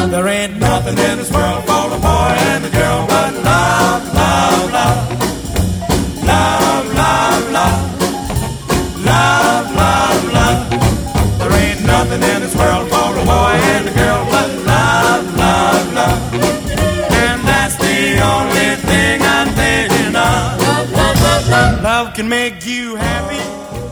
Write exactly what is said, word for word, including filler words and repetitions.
There ain't nothing in this world for the boy and the girl but love, love, love. Love, love, love. Love, love, love. There ain't nothing in this world for the boy and the girl but love, love, love. And that's the only thing I'm thinking of. Love, love, love, love. Love can make you happy.